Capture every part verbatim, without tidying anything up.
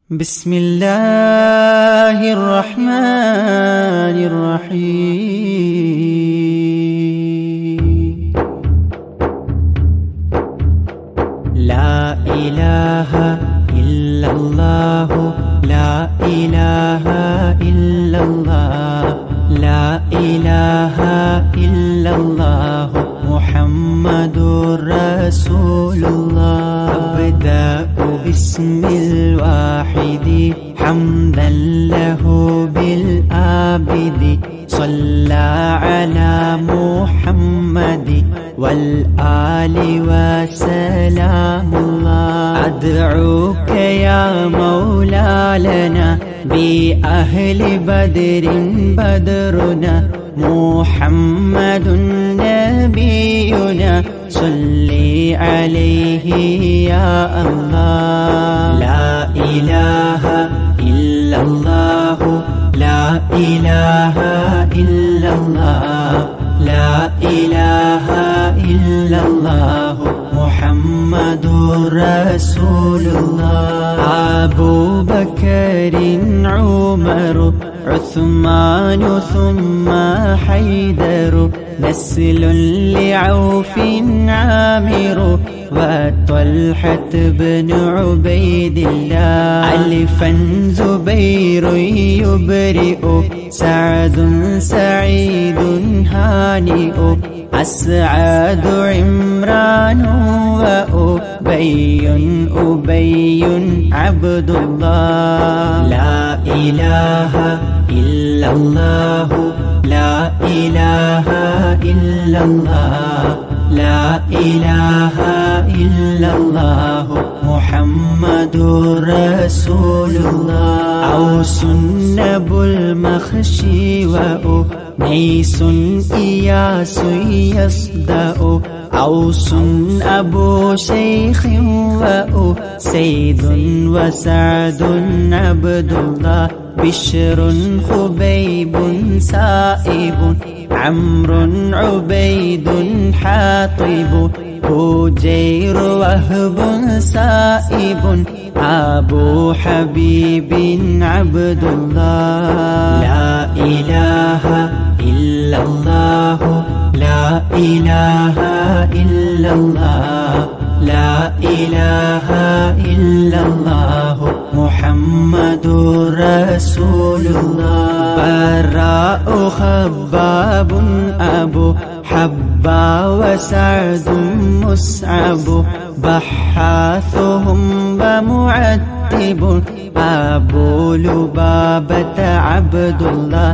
بسم الله الرحمن الرحيم لا إله إلا الله لا إله إلا الله لا إله إلا الله محمد رسول الله أبدأ باسم الواحد حمدا له بالآبد صلى على محمد والآل وسلام الله أدعوك يا مولا لنا بأهل بدر بدرنا محمد نبينا صلي عليه يا الله لا إله إلا الله لا إله إلا الله لا إله إلا الله محمد رسول الله أبو بكر عمر عثمان ثم حيدر نسل لعوف عامر وطلحة بن عبيد الله ألفا زبير يبرئ سعد سعيد هانئ أسعد عمران وأبي أبي عبد الله لا إله إلا الله لا إله إلا الله لا إله إلا الله محمد رسول الله أوس نبو المخشي وأنيس إياس يصدأ أوس أبو شيخ وأسيد وسعد عبد الله بشر خبيب سائب عمرو عبيد حاطب هجير وهب سائب أبو حبيب عبد الله لا إله إلا الله لا إله إلا الله لا إله إلا الله محمد رسول الله براء خباب أبو حبا وسعد مصعب بحاثهم ومعتب أبو لبابة عبد الله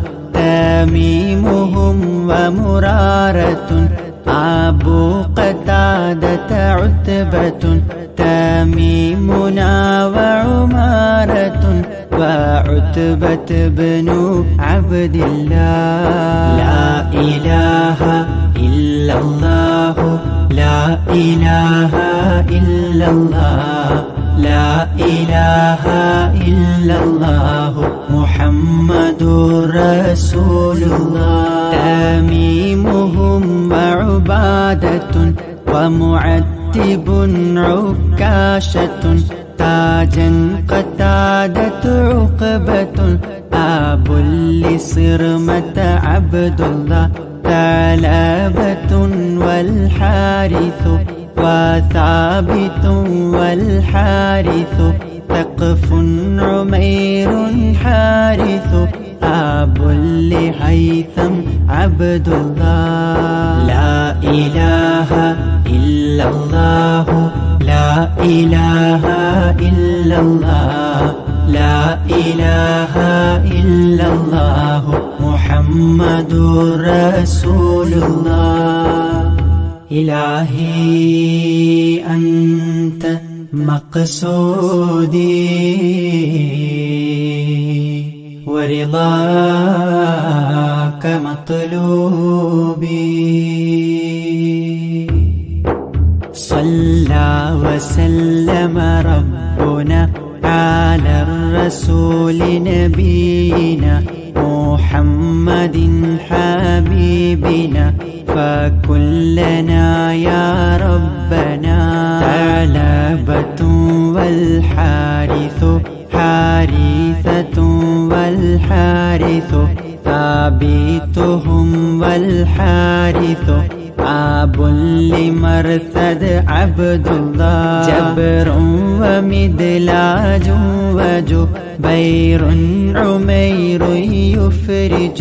تميمهم ومرارة أبو قتادة عتبة تميمنا وعمارة وعتبة بن عبد الله لا إله إلا الله لا إله إلا الله لا إله إلا الله محمد رسول الله تميمهم وعبادة ومعتب عكاشة تاجا قتادة عقبة أبو لصرمة عبد الله ثعلبة والحارث وثابت والحارث ثقف عمير حارث أبو لهيثم عبد الله لا إله إلا الله لا إله إلا الله لا إله إلا الله محمد رسول الله إلهي أنت مقصودي ورضاك مطلوبي صلى وسلم ربنا على الرسول نبينا محمد حبيبنا فكلنا يا ربنا ثعلبة والحارث حارثة والحارث ثابتهم والحارث آب لمرثد عبد الله جبر ومدلاج وجبير عمير يفرج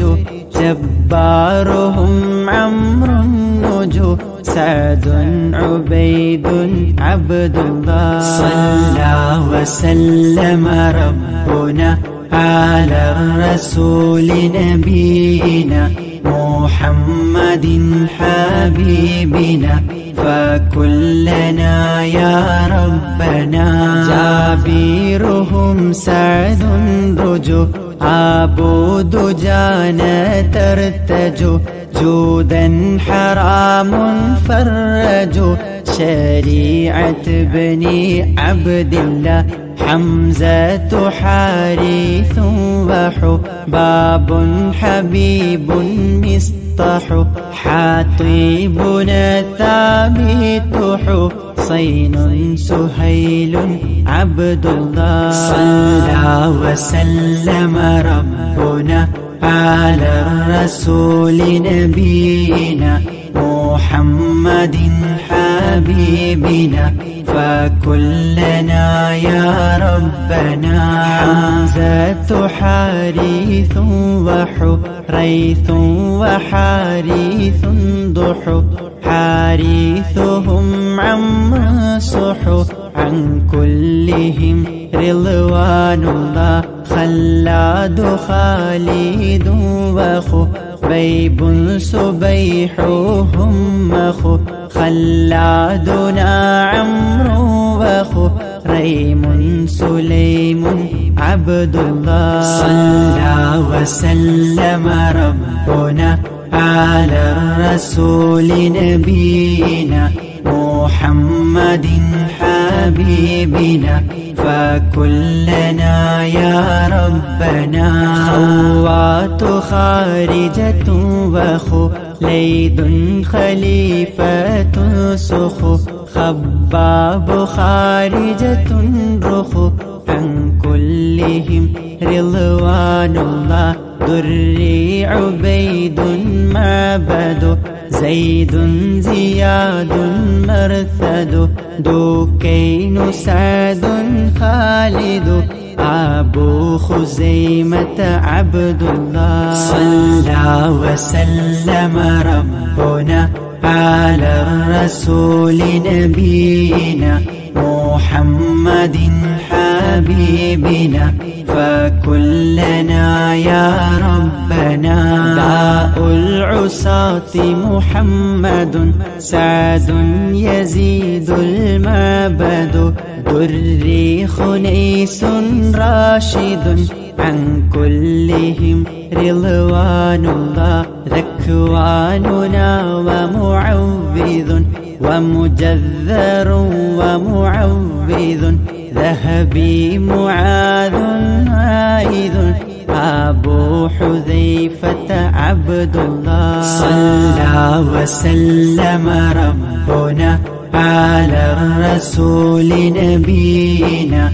جبارهم عمرو النجو سعد عبيد عبد الله صلى وسلم ربنا على الرسول نبينا محمد حبيبنا فكلنا يا ربنا جابيرهم سعد رجو عبود جانا ترتجو جودا حرام فرجوا شريعة بني عبد الله حمزة حارث وحباب حبيب مصطح حاطبنا ثابت حسين سهيل عبد الله صلى وسلم ربنا على الرسول نبينا محمد حبيبنا فكلنا يا ربنا حمزة حارث وحريث وحارث ضحى حارثهم عمرو صحو عن كلهم رضوان الله خلاد خالد وخبيب سبيحهم مخو خلادنا عمرو وخريم سليم عبد الله صلى وسلم ربنا على الرسول نبينا محمد حبيبنا فكلنا يا ربنا خوات خارجة وخليد خليفة سخو خباب خارجة رخو عن كلهم رضوان الله دري عبيد معبد زيد زياد مرثد دوكين سعد خالد أبو خزيمة عبد الله صلى وسلم ربنا على الرسول نبينا محمد حبيبنا فكلنا يا ربنا داء العصاة محمد سعد يزيد المعبد دري خنيس راشد عن كلهم رضوان الله ذكواننا ومعوذ ومجذر ومعوذ ذهبي معاذ عائذ أبو حذيفة عبد الله صلى وسلم ربنا على الرسول نبينا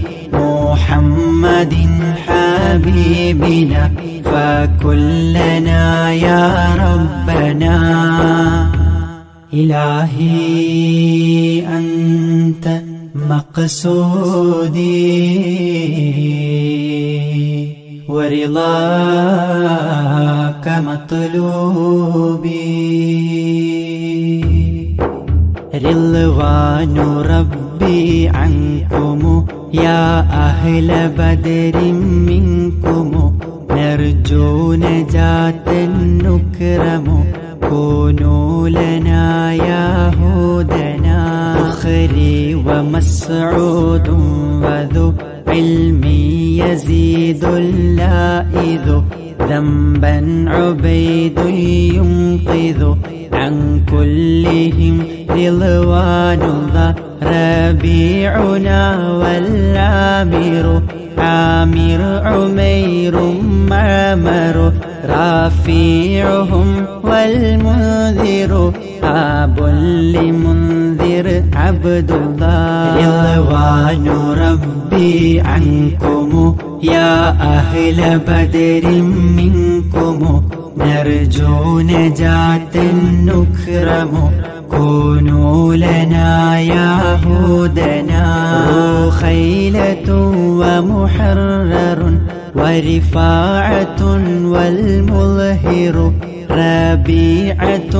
محمد حبيبنا فكلنا يا ربنا إلهي أنت مقصودي ورضاك مطلوبي رضوان ربي عنكم يا أهل بدر منكم نرجو نجاة نكرم كونوا لنا يا هودنا أخري ومسعود وذو علم يزيد اللائذ ذنبا عبيد ينقذ عن كلهم رضوان الله ربيعنا والعامر عامر عمير معمر رافيعهم والمنذر أب لمنذر عبد الله رضوان ربي عنكم يا أهل بدر منكم نرجو نجاة نكرم كونوا لنا يا هودنا خيلة ومحرر ورفاعة والمظهر ربيعة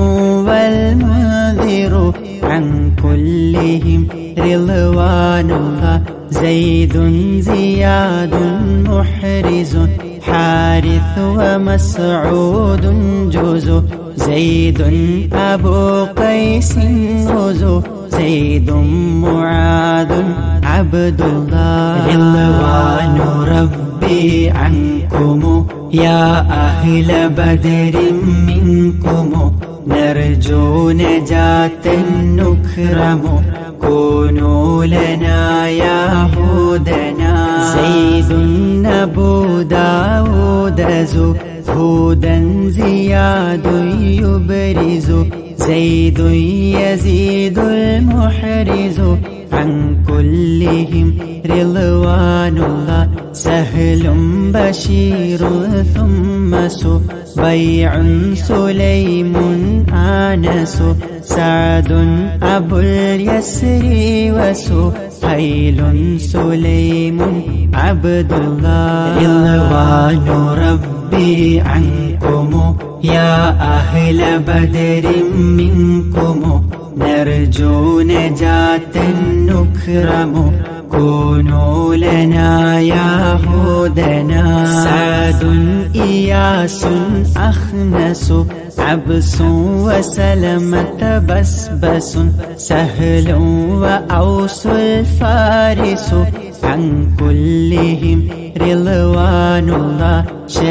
والمنذر عن كلهم رضوان الله زيد زياد محرز حارث ومسعود جوز زيد أبو قيس غزو زيد معاذ عبد الله رضوان ربي عنكم يا أهل بدر منكم نرجو نجاة نكرم كونوا لنا يا هودنا زيد أبو داود هودا زياد يبرز زيد يزيد المحرز عن كلهم رضوان الله سهل بشير ثم سبيع سليم آنس سعد أبو اليسر وسهيل سليم عبد الله رضوان ربي عنكم يا أهل بدر منكم نرجو نجاة نكرم كونوا لنا يا هودنا سعد إياس أخنس عبس وسلمة بسبس سهل وأوس الفارس عن كلهم رضوان الله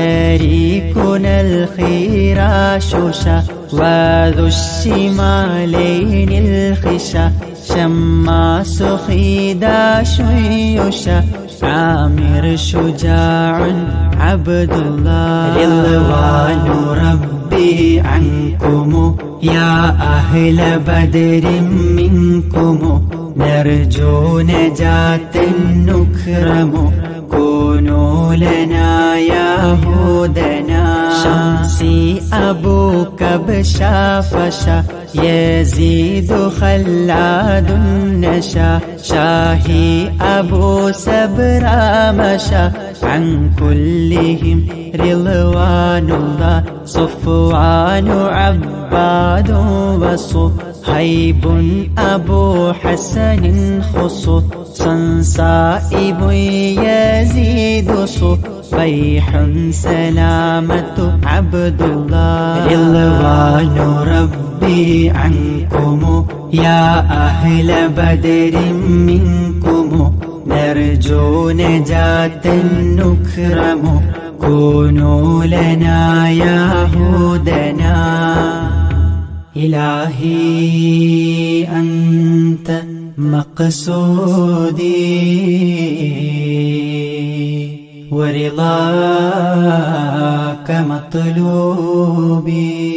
شريكنا الخراش وذو الشمالين الخشا شماس خداش يشا عامر شجاع عبد الله رضوان ربي عنكم يا أهل بدر منكم نرجو نجاة نكرم كونوا لنا يا هودنا شمسي أبوك بشافشا يزيد خلاد النشا شاهي أبو سبرا مشى عن كلهم رضوان الله صفوان عباد وصهيب أبو حسن خصوصا صائب يزيد صبيح سلامة عبد الله رضوان ربي عنكم يا أهل بدر منكم نرجو نجاة نكرم كونوا لنا يا هودنا إلهي أنت مقصودي ورضاك مطلوبي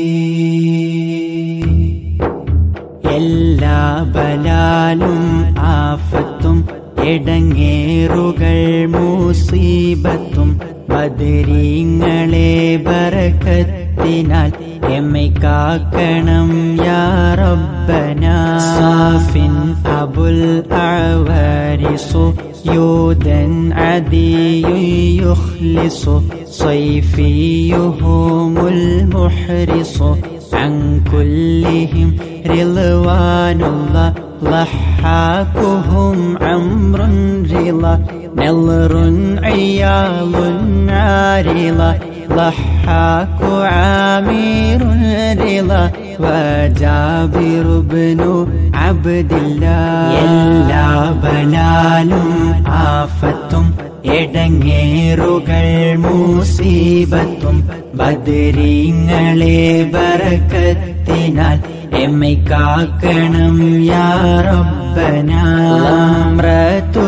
എല്ലാ ബലാലും ആഫത്തും ഇടങ്ങേറുകൾ മുസീബത്തും ബദരീങ്ങളെ ബറക്കത്തിനാൽ എമ്മെ കാക്കണം യാ റബ്ബനാ സാഫിൻ അബുൽ അവാരിസു യൂദൻ അദിയു യുഖ്ലിസു സൈഫിയുഹുമുൽ മുഹ്രിസു عن كلهم رضوان الله ضحاكهم عمر رضا نظر عياض عارضة ضحاك عامر رضا وجابر بن عبد الله എല്ലാ ബലാലും ആഫത്തും ഇടങ്ങേറുകൾ മുസീബത്തും ബദരീങ്ങളെ ബറക്കത്തിനാൽ എമ്മെ കാക്കണം യാ റബ്ബനാ അംറതു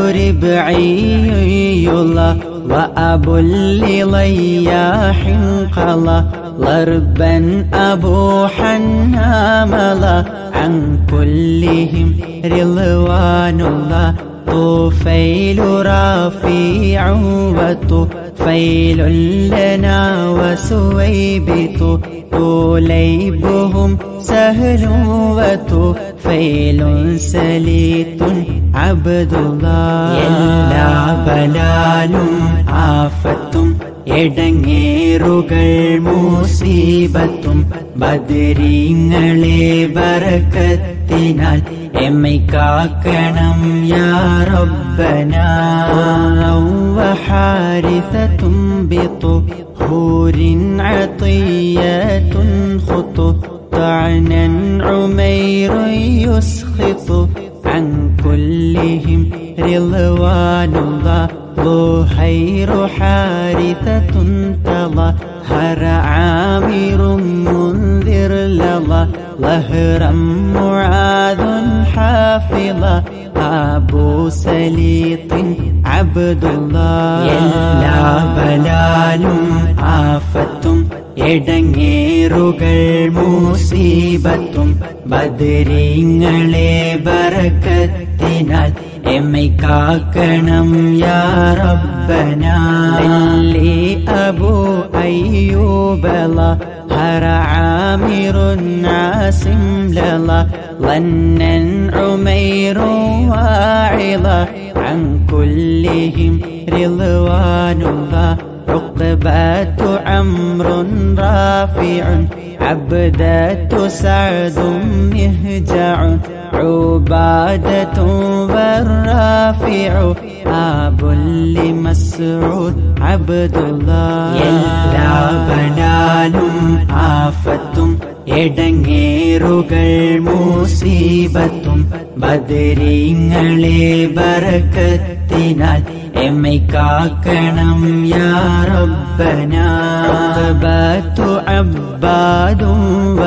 റിബ്ഇയ്യുല്ലാ وأبو اللياح قضى ضربا أبو حنامل عن كلهم رضوان الله طفيل رافع وطفيل لنا وسويبط طليبهم سهل وطفيل سليط عبد الله എല്ലാ ബലാലും ആഫത്തും എടങ്ങേറുകൾ മുസീബത്തും ബദരീങ്ങളെ ബറക്കത്തിനാൽ എമ്മെ കാക്കണം യാ റബ്ബനാ വഹാരിസതും ബിതുഹൂരിൻ അതിയത്തുൻ ഖുതു തഅനൻ ഉമൈർ യുസ്ഖിതു عن كلهم رضوان الله ظهير حارثة تظهر عامر منذر لظى ظهرا معاذ حافظا أبو سليط عبد الله എല്ലാ ബലാലും ആഫത്തും എടങ്ങേറുകൾ മുസീബത്തും ബദരീങ്ങളെ ബറക്കത്തിനാൽ എമ്മെ കാക്കണം യാ റബ്ബനാ ലി അബൂ അയ്യൂബ ظهر عامر عاصم لظى ظنا عمير واعظا عن كلهم رضوان الله عقبة عمرو رافع عبدة سعد مهجع عبادة والرافع أبو لمسعود عبد الله എല്ലാ ബലാലും ആഫത്തും എടങ്ങേറുകൾ മുസീബത്തും ബദരീങ്ങളെ ബറക്കത്തിനാൽ എമ്മെ കാക്കണം യാ റബ്ബനാ ഉഖബത്തു അബ്ബാദു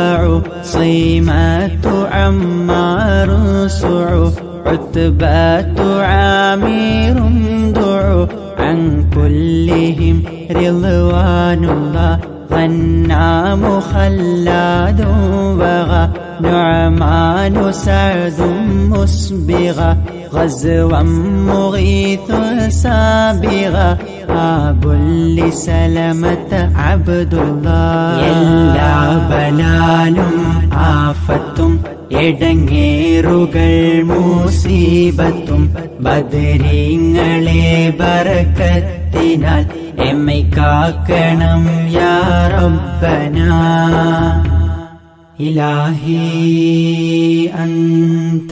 വഉസൈമത്തു അമ്മാറു സുഉ ഉത്ബത്തു ആമീറും ദുഉ عن كلهم رضوان الله غنام خلاد وغى نعمان سعد مسبغا غزوا مغيث سابغا أبو لسلمة عبد الله എല്ലാ ബലാലും ആഫത്തും എടങ്ങേറുകൾ മുസീബത്തും ബദരീങ്ങളെ ബറക്കത്തിനാൽ എമ്മെ കാക്കണം യാ റബ്ബനാ ഇലാഹി അൻത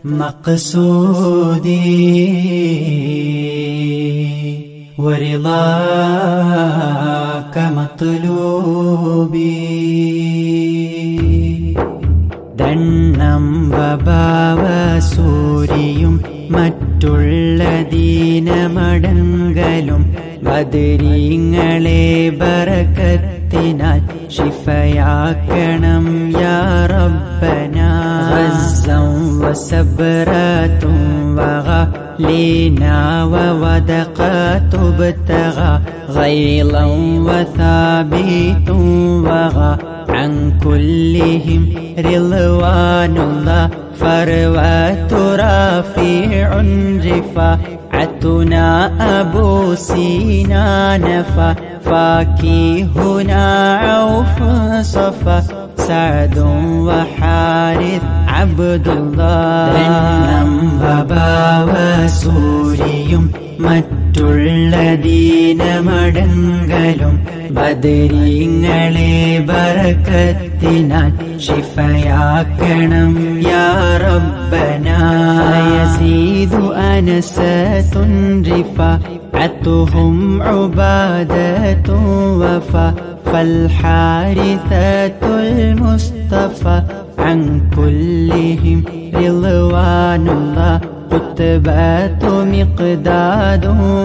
മഖ്സൂദി വറിളാക മത്ലൂബി ദണ്ണം വബാവ സൂരിയും മറ്റുള്ള ദീനമടങ്കലും ബദരീങ്ങളെ ബറക്കത്തിനാൽ ഷിഫയാക്കണം യാ റബ്ബനാ ഗസ്സൻ വസബ്റത്തും വഗലീനാ വവദഖത്തു ബതഗ ഗൈളൻ വസാബിതും വഗ عن كلهم رضوان الله فروة رافع رفاعتنا أبو سينان فاكهنا عوف صفا سعد وحارث عبد الله ധന്നം വബാവ സൂരിയും മറ്റുള്ള ദീനമടങ്കലും ബദരീങ്ങളെ ബറക്കത്തിനാൽ ഷിഫയാക്കണം യാ റബ്ബനാ യസീദു അനസതുൻ റിഫഅതുഹും ഉബാദതു വഫാ فالحارثة المصطفى عن كلهم رضوان الله قطبات مقداد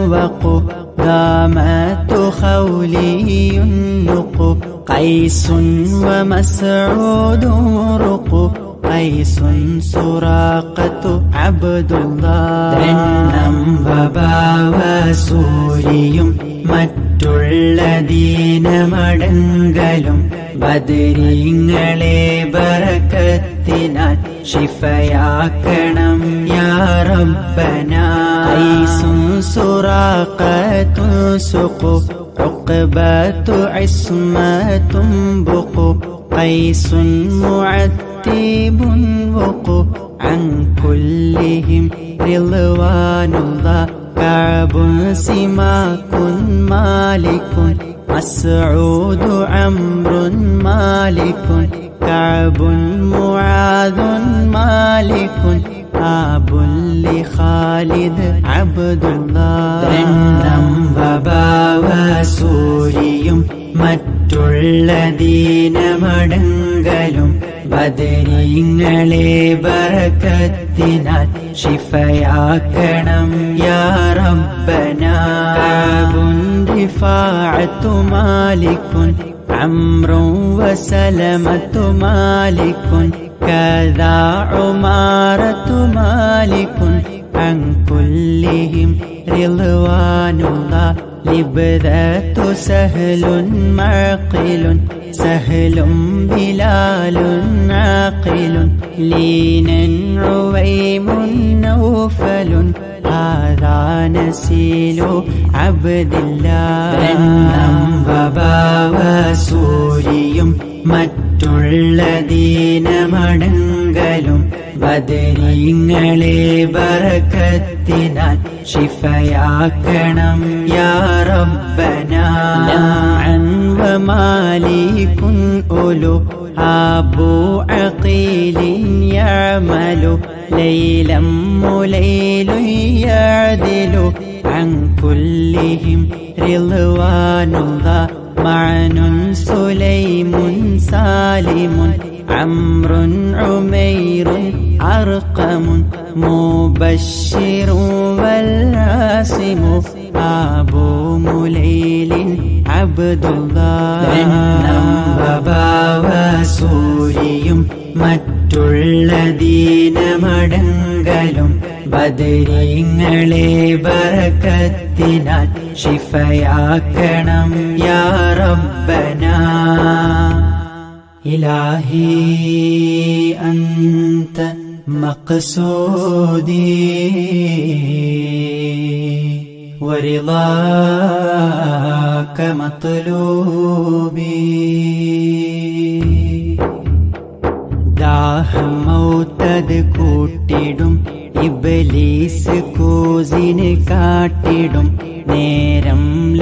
وقدامات خولي النق قيس ومسعود رق قيس سراقة عبد الله ധന്നം വബാവ സൂരിയും മറ്റുള്ള ദീനമടങ്കലും ബദരീങ്ങളെ ബറക്കത്തിനാൽ ഷിഫയാക്കണം യാ റബ്ബനാ ഖൈസുൻ സുറാഖത്തുൻ സുഖു ഉഖബത്തു ഇസ്മത്തുൻ ബുഖു ഖൈസുൻ മുഅത്തിബുൻ വഖു അൻ കുല്ലിഹിം റിളവാനുല്ലാഹ് കഅബുൻ സിമാകുൻ മാലികുൻ മസ്ഊദു അംറുൻ മാലികുൻ കഅബുൻ മുആദുൻ മാലികുൻ ആബുൻ ലി ഖാലിദ് അബ്ദുല്ലാഹ് രണ്ടാം വബാവസൂരിയും മറ്റുള്ള ദീനമടങ്കലും ബദരീങ്ങളെ ബറക്കത്തിനാൽ ഷിഫയാക്കണം യാ റബ്ബനാ കഅബുൻ റിഫാഅത്തു മാലികുൻ അംറുൻ വസലമത്തു മാലികുൻ കദാ ഉമാറത്തു മാലികുൻ അൻ കുല്ലിഹിം റിളവാനുല്ലാഹ് ലിബ്ദത്തു സഹ്ലുൻ മഅഖിലുൻ സഹ്ലും ബിലാലുൻ ആഖിലുൻ ലീനൻ ഉവൈമുൻ നൗഫലുൻ ഹാദാ നസീലു അബ്ദില്ലാഹ് രണ്ടാം വബാവസൂരിയും മറ്റുള്ള ദീനമടങ്കലും ബദരീങ്ങളെ ബറക്കത്തിനാൽ ഷിഫയാക്കണം യാ റബ്ബനാ ലംഅൻ വമാലികുൻ ഉലു അബൂ അഖീലിൻ യഅമലു ലൈലം മുലൈലുൻ യഅദിലു അൻ കുല്ലിഹിം റിളവാനുല്ലാഹ് മഅനുൻ സുലൈമുൻ സാലിമുൻ അംറുൻ ഉമൈറുൻ അർഖമുൻ മുബശ്ശിറുൻ വൽആസിമു അബൂ മുലൈലിൻ അബ്ദുല്ലാഹ് രണ്ടാം വബാവസൂരിയും മറ്റുള്ള ദീനമടങ്കലും ബദരീങ്ങളെ ബറക്കത്തിനാൽ ഷിഫയാക്കണം യാ റബ്ബനാ ഇലാഹി അൻത മഖ്സൂദി വറിളാക മത്ലൂബി ദാഹമൗതദ് കൂട്ടിടും ഇബ്ലീസ് കൂസിന് കാട്ടിടും നേരം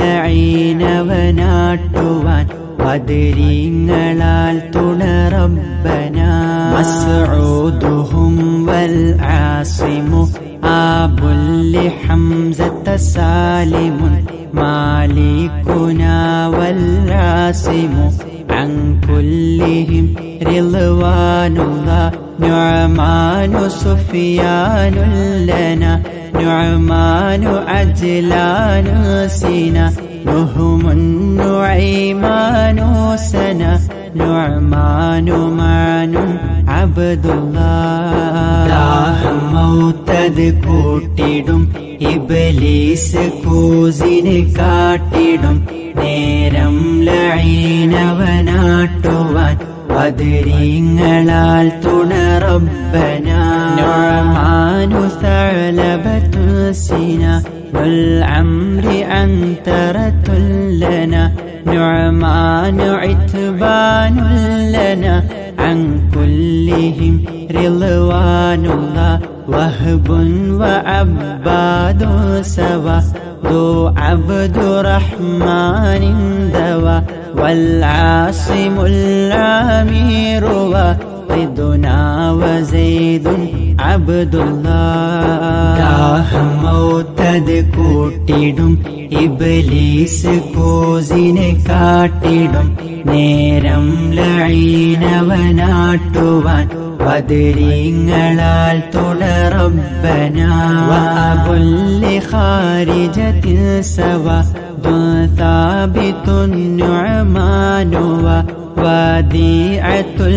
ലഈനവനാട്ടുവാൻ ബദരീങ്ങളാൽ തുണ റബ്ബനാ മസ്ഊദുഹും വൽ ആസിമു ആബുൽ ലി ഹംസത സാലിമുൻ മാലികുനാ വൽ ആസിമു അൻ കുല്ലിഹിം റിളവാനുല്ലാഹ് നുഅമാനു സുഫിയാനുൽ ലനാ നുഅമാനു അജ്ലാനു സീനാ نهم نعيمان سنا نعمان مان عبد الله ദാഹമൗതദ് കൂട്ടിടും ഇബ്ലീസ് കൂസിന് കാട്ടിടും നേരം ലഈനവനാട്ടുവാൻ ബദരീങ്ങളാൽ തുണ റബ്ബനാ നുഅമാനു സഅലബതു സിനാ والعمر عنترة لنا نعمان عتبان لنا عن كلهم رضوان الله وهب وعباد سوا ذو عبد رحمن دوا والعاصم الأمير وقدنا وزيد عبد الله ദാഹമൗതദ് കൂട്ടിടും ഇബ്ലീസ് കൂസിന് കാട്ടിടും നേരം ലഈനവനാട്ടുവാൻ ബദരീങ്ങളാൽ തുണ റബ്ബനാ വഅബുൽ ലി ഖാരിജത്തിൻ സവാ സാബിതുൻ നുഅമാനു വദീഅത്തുൽ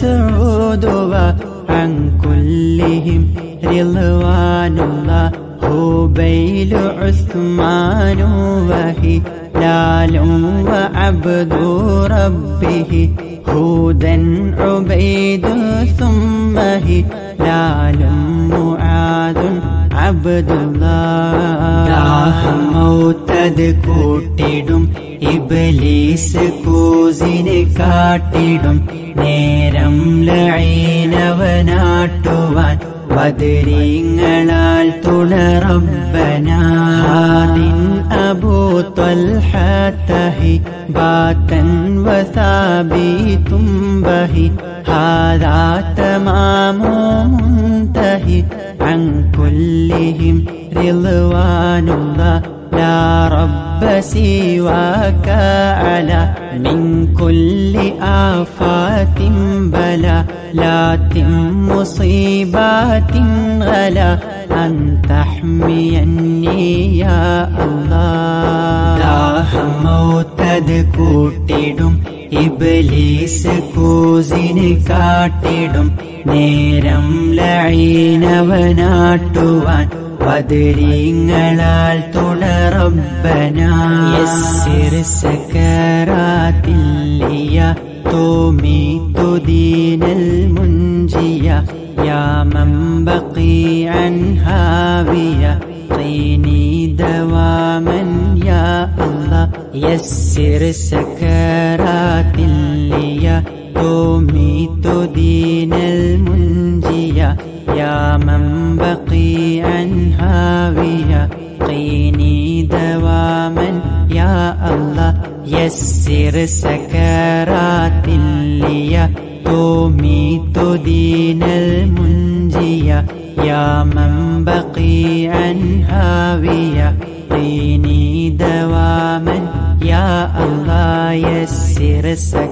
മസ്ഊദു عن كلهم رضوان الله قبيل عثمان وهلال وعبد ربه هودا عبيد ثم هلال معاذ عبد الله ദാഹം മൗത്തത് കൂട്ടിടും ഇബ്ലീസ് കൂസിനെ കാട്ടിടും നേരം ലഈനവനാട്ടുവാൻ ബദരീങ്ങളാൽ തുണ റബ്ബനാ ഹാദിൻ അബൂ ത്വൽഹതഹി ബാതൻ വസാബിതും ബഹി ഹാദാ തമാമു മുൻതഹി അൻ കുല്ലിഹിം റിളവാനുല്ലാഹ് لا رب سواك على من كل آفات بلا لا مصيبات غلا أن تحميني يا الله ദാഹം മൗത്തത് കൂട്ടിടും ഇബ്ലീസ് കൂസിനെ കാട്ടിടും നേരം ലഈനവനാട്ടുവാൻ ബദരീങ്ങളാൽ തുണ റബ്ബനാ യസ്സിർ സകറാത്തില്ലിയ തുമീതു ദീനൽ മുൻജിയ യാ മൻ ബഖീഅൻ ഹാവിയ ഖീനി ദവാമൻ യാ അല്ലാഹ് യസ്സിർ സകറാത്തില്ലിയ തുമീതു ദീനൽ മുൻജിയ يا من بقيعا هاوية قيني دواما يا الله يسر سكرات لي تميت دين المنجية يا من بقيعا هاوية قيني دواما يا الله يسر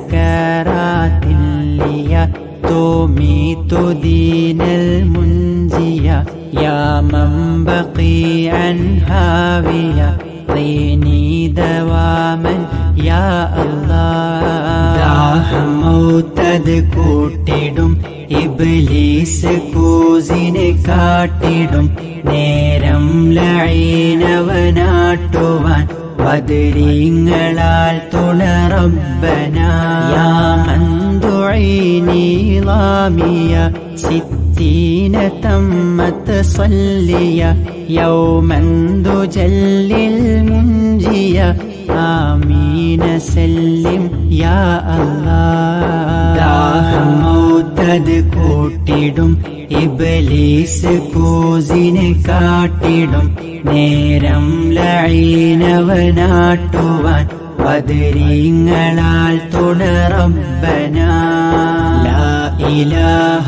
سكرات لي تميت دين المنجية يا من بقيعا هاوية طيني دواما يا الله ദാഹം മൗത്തത് കൂട്ടിടും ഇബ്ലീസ് കൂസിനെ കാട്ടിടും നേരം ലഈനവനാട്ടുവാൻ ബദരീങ്ങളാൽ തുണ റബ്ബനാ യാ മൻ ദുഈനി ളാമിയ സിത്തീന തമ്മത് സല്ലിയ യൗമൻ ദുജല്ലിൽ മുൻജിയ ആമീന സല്ലിം യാ അല്ലാഹ് ദാഹം മൗത്തത് കൂട്ടിടും ഇബ്ലീസ് കൂസിനെ കാട്ടിടും നേരം ലഈനവനാട്ടുവാൻ ബദരീങ്ങളാൽ തുണ റബ്ബനാ ലാ ഇലാഹ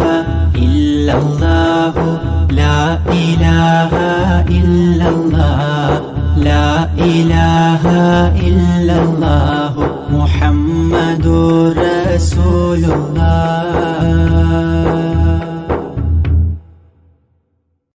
ഇല്ലല്ലാഹു ലാ ഇലാഹ ഇല്ലല്ലാഹ് ലാ ഇലാഹ ഇല്ലല്ലാഹു മുഹമ്മദുർ റസൂലുള്ളാഹ്